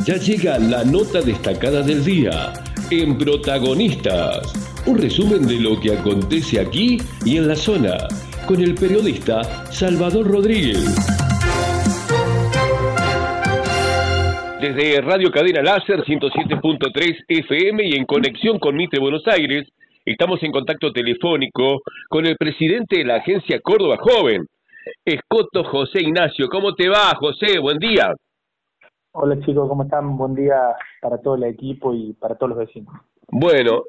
Ya llega la nota destacada del día en Protagonistas. Un resumen de lo que acontece aquí y en la zona, con el periodista Salvador Rodríguez. Desde Radio Cadena Láser 107.3 FM y en conexión con Mitre Buenos Aires, estamos en contacto telefónico con el presidente de la agencia Córdoba Joven, Escoto José Ignacio. ¿Cómo te va, José? Buen día. Hola chicos, ¿cómo están? Buen día para todo el equipo y para todos los vecinos. Bueno,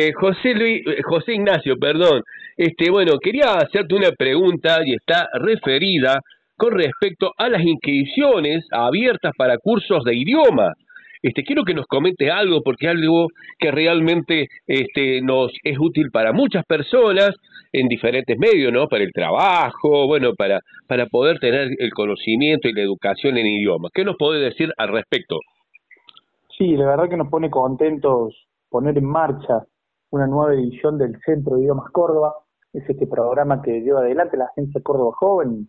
José Ignacio, perdón. Bueno, quería hacerte una pregunta y está referida con respecto a las inscripciones abiertas para cursos de idioma. Quiero que nos comentes algo, porque es algo que realmente nos es útil para muchas personas en diferentes medios, ¿no? Para el trabajo, bueno, para poder tener el conocimiento y la educación en idiomas. ¿Qué nos podés decir al respecto? Sí, la verdad que nos pone contentos poner en marcha una nueva edición del Centro de Idiomas Córdoba. Es este programa que lleva adelante la agencia Córdoba Joven,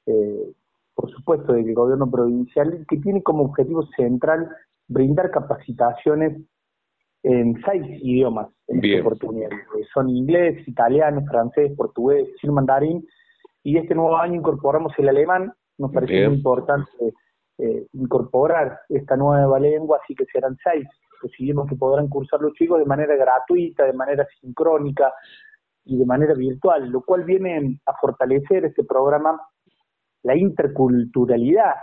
por supuesto del gobierno provincial, que tiene como objetivo central brindar capacitaciones en 6 idiomas en esta oportunidad. Son inglés, italiano, francés, portugués, chino, mandarín, y este nuevo año incorporamos el alemán. Nos parece muy importante incorporar esta nueva lengua, así que serán 6 los idiomas que podrán cursar los chicos de manera gratuita, de manera sincrónica y de manera virtual, lo cual viene a fortalecer este programa la interculturalidad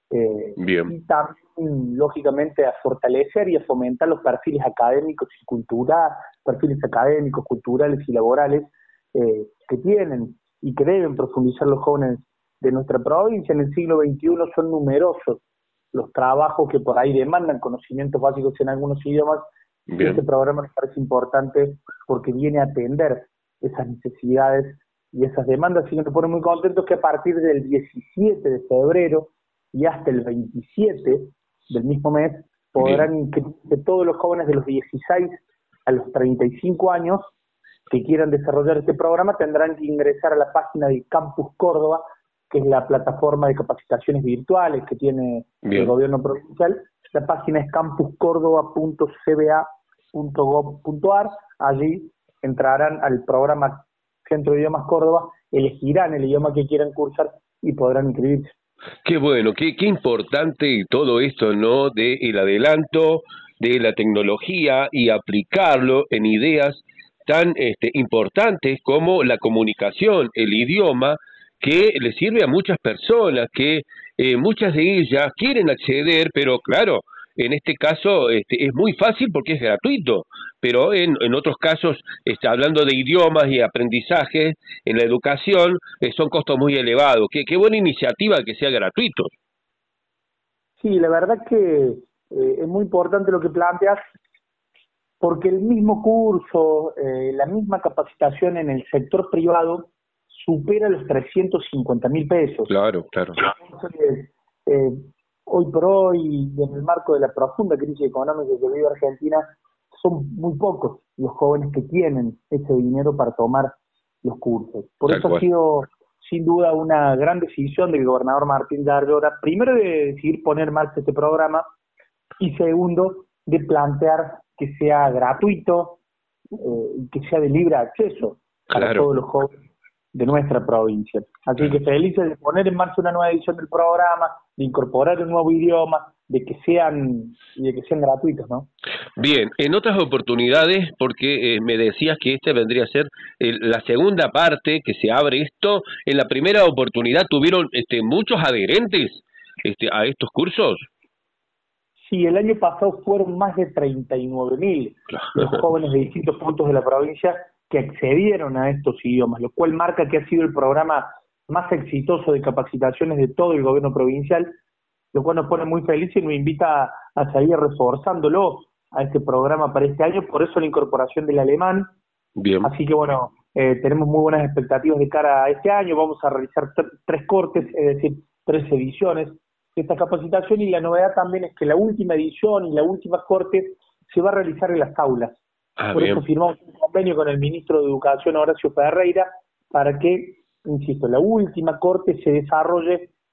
y también, lógicamente, a fortalecer y a fomentar los perfiles académicos y perfiles académicos, culturales y laborales que tienen y que deben profundizar los jóvenes de nuestra provincia. En el siglo XXI son numerosos los trabajos que por ahí demandan conocimientos básicos en algunos idiomas. Este programa nos parece importante porque viene a atender esas necesidades y esas demandas, y nos pone muy contentos que a partir del 17 de febrero y hasta el 27 del mismo mes podrán inscribirse todos los jóvenes de los 16 a los 35 años que quieran desarrollar este programa. Tendrán que ingresar a la página de Campus Córdoba, que es la plataforma de capacitaciones virtuales que tiene el gobierno provincial. La página es campuscordoba.cba.gov.ar. Allí entrarán al programa Centro de Idiomas Córdoba, elegirán el idioma que quieran cursar y podrán inscribirse. Qué bueno, qué importante todo esto, ¿no? De el adelanto de la tecnología y aplicarlo en ideas tan importantes como la comunicación, el idioma, que le sirve a muchas personas, que muchas de ellas quieren acceder, pero claro, en este caso es muy fácil porque es gratuito, pero en otros casos, hablando de idiomas y aprendizaje en la educación, son costos muy elevados. Qué buena iniciativa que sea gratuito. Sí, la verdad que es muy importante lo que planteas, porque el mismo curso, la misma capacitación en el sector privado supera los 350.000 pesos. Claro. Entonces, hoy por hoy, en el marco de la profunda crisis económica que vive Argentina, son muy pocos los jóvenes que tienen ese dinero para tomar los cursos. Por eso ha sido, sin duda, una gran decisión del gobernador Martín de Arllora, primero de decidir poner en marcha este programa, y segundo, de plantear que sea gratuito y que sea de libre acceso para todos los jóvenes de nuestra provincia. Así que felices de poner en marcha una nueva edición del programa, de incorporar un nuevo idioma, de que sean gratuitos, ¿no? Bien, en otras oportunidades, porque me decías que esta vendría a ser la segunda parte que se abre esto, en la primera oportunidad tuvieron muchos adherentes a estos cursos. Sí, el año pasado fueron más de 39.000 los jóvenes de distintos puntos de la provincia que accedieron a estos idiomas, lo cual marca que ha sido el programa más exitoso de capacitaciones de todo el gobierno provincial, lo cual nos pone muy felices y nos invita a seguir reforzándolo a este programa para este año. Por eso la incorporación del alemán. Así que bueno, tenemos muy buenas expectativas de cara a este año. Vamos a realizar 3 cortes, es decir, 3 ediciones de esta capacitación, y la novedad también es que la última edición y la última corte se va a realizar en las aulas. Por eso firmamos un convenio con el ministro de Educación, Horacio Ferreira, para que, insisto, la última corte se desarrolle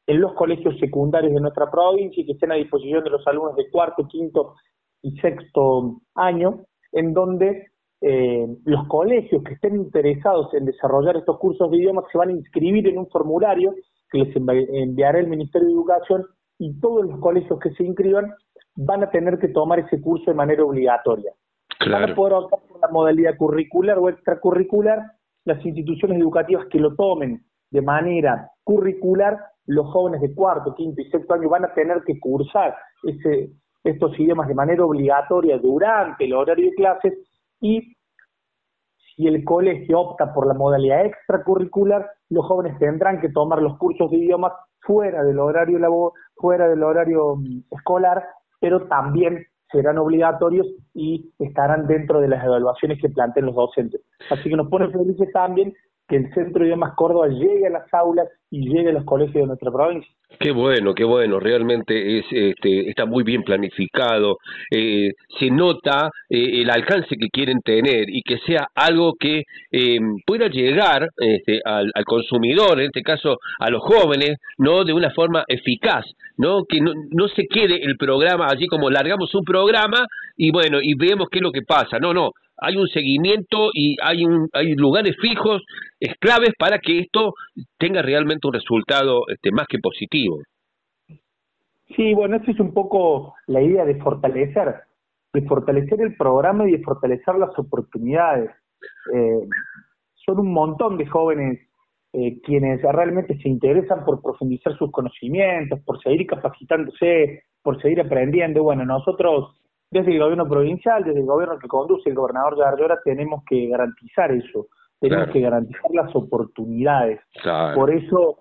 en los colegios secundarios de nuestra provincia y que estén a disposición de los alumnos de cuarto, quinto y sexto año, en donde los colegios que estén interesados en desarrollar estos cursos de idiomas se van a inscribir en un formulario que les enviará el Ministerio de Educación, y todos los colegios que se inscriban van a tener que tomar ese curso de manera obligatoria. Claro. Van a poder optar por la modalidad curricular o extracurricular. Las instituciones educativas que lo tomen de manera curricular, los jóvenes de cuarto, quinto y sexto año van a tener que cursar estos idiomas de manera obligatoria durante el horario de clases, y si el colegio opta por la modalidad extracurricular, los jóvenes tendrán que tomar los cursos de idiomas fuera del horario escolar, pero también serán obligatorios y estarán dentro de las evaluaciones que planteen los docentes. Así que nos pone felices también que el Centro de Idiomas Córdoba llegue a las aulas y llegue a los colegios de nuestra provincia. Qué bueno, realmente está muy bien planificado, se nota el alcance que quieren tener y que sea algo que pueda llegar al consumidor, en este caso a los jóvenes, no de una forma eficaz, no que no se quede el programa allí como largamos un programa y bueno, y vemos qué es lo que pasa, no, hay un seguimiento y hay lugares fijos, claves para que esto tenga realmente un resultado más que positivo. Sí, bueno, esa es un poco la idea de fortalecer el programa y de fortalecer las oportunidades. Son un montón de jóvenes quienes realmente se interesan por profundizar sus conocimientos, por seguir capacitándose, por seguir aprendiendo. Bueno, nosotros desde el gobierno provincial, desde el gobierno que conduce el gobernador Yarlora, tenemos que garantizar eso, tenemos que garantizar las oportunidades. Claro. Por eso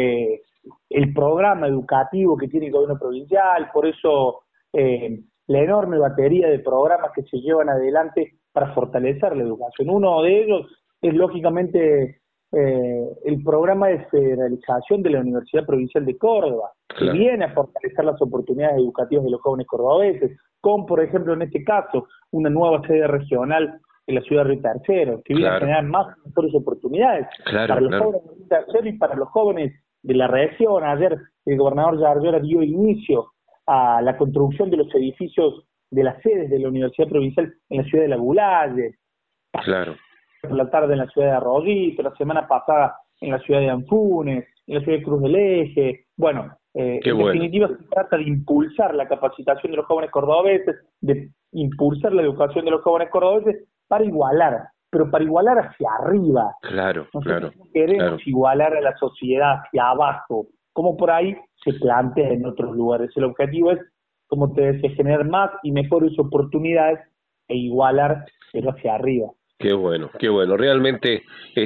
el programa educativo que tiene el gobierno provincial, por eso la enorme batería de programas que se llevan adelante para fortalecer la educación. Uno de ellos es lógicamente el programa de federalización de la Universidad Provincial de Córdoba, que viene a fortalecer las oportunidades educativas de los jóvenes cordobeses, con, por ejemplo, en este caso, una nueva sede regional en la ciudad de Río Tercero, que viene a generar más y mejores oportunidades para los jóvenes de Río Tercero y para los jóvenes de la región. Ayer el gobernador Yarlora dio inicio a la construcción de los edificios de las sedes de la Universidad Provincial en la ciudad de La Gulaye. Claro. Por la tarde en la ciudad de Arroyito, la semana pasada en la ciudad de Anfunes, en la ciudad de Cruz del Eje. Bueno, definitiva se trata de impulsar la capacitación de los jóvenes cordobeses, de impulsar la educación de los jóvenes cordobeses para igualar, pero para igualar hacia arriba. Nosotros no queremos igualar a la sociedad hacia abajo, como por ahí se plantea en otros lugares. El objetivo es, como te decía, generar más y mejores oportunidades e igualar, pero hacia arriba. Qué bueno, realmente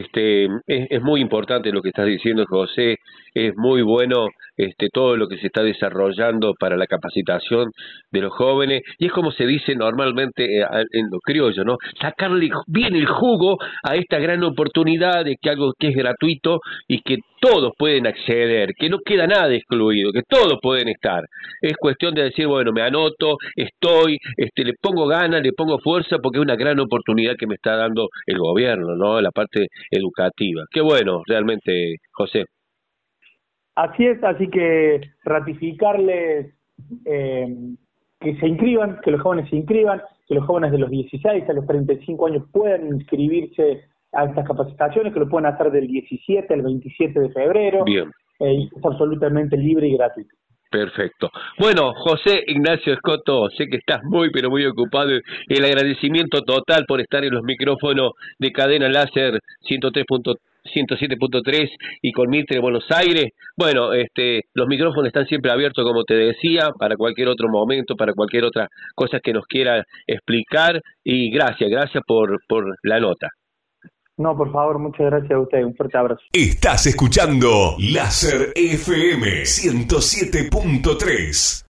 es muy importante lo que estás diciendo, José, es muy bueno todo lo que se está desarrollando para la capacitación de los jóvenes, y es como se dice normalmente en lo criollo, ¿no? Sacarle bien el jugo a esta gran oportunidad de que algo que es gratuito y que todos pueden acceder, que no queda nada excluido, que todos pueden estar. Es cuestión de decir, bueno, me anoto, estoy, le pongo ganas, le pongo fuerza, porque es una gran oportunidad que me está dando el gobierno, ¿no? La parte educativa. Qué bueno, realmente, José. Así es, así que ratificarles que se inscriban, que los jóvenes se inscriban, que los jóvenes de los 16 a los 35 años puedan inscribirse a estas capacitaciones, que lo pueden hacer del 17 al 27 de febrero. Bien. Es absolutamente libre y gratuito. Perfecto. Bueno, José Ignacio Escoto, sé que estás muy, pero muy ocupado. El agradecimiento total por estar en los micrófonos de Cadena Láser 107.3 y con Mitre de Buenos Aires. Bueno, los micrófonos están siempre abiertos, como te decía, para cualquier otro momento, para cualquier otra cosa que nos quiera explicar. Y gracias por la nota. No, por favor, muchas gracias a usted. Un fuerte abrazo. Estás escuchando Láser FM 107.3.